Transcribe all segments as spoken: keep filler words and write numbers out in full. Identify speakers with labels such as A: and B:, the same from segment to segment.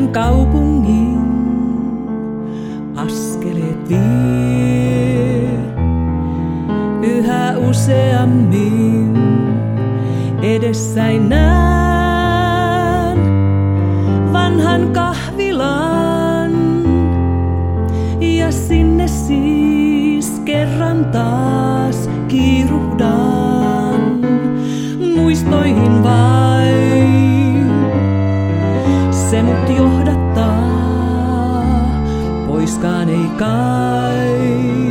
A: Tämän kaupungin askeleet vie yhä useammin. Edessäin näen vanhan kahvilan ja sinne siis kerran taas kiiruhdan muistoihin vain. Se mut johdattaa, poiskaan ei kai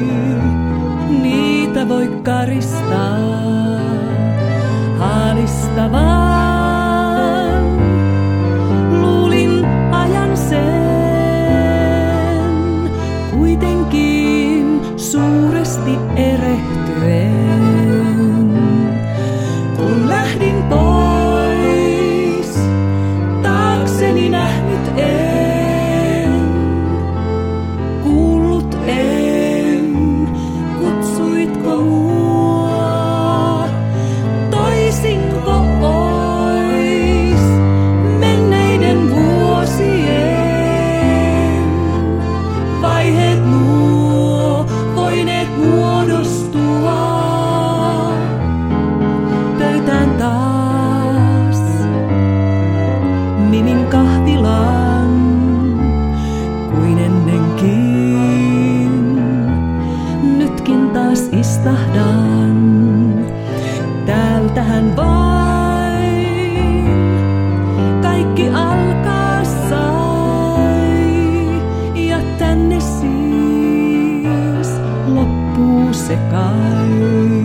A: niitä voi karistaa. Haalistavan luulin ajan sen, kuitenkin suuresti erehtyen. Kun lähdin pois, taakseni nähnyt en, kuullut en, kutsuitko mua, toisinko ois menneiden vuosien vaiheet nuo voineet muodostua. Pöytään taas Mimin kahvilan kuin ennenkin. Nytkin taas istahdan, täältähän vain kaikki alkaa sai, ja tänne siis loppuu se kai.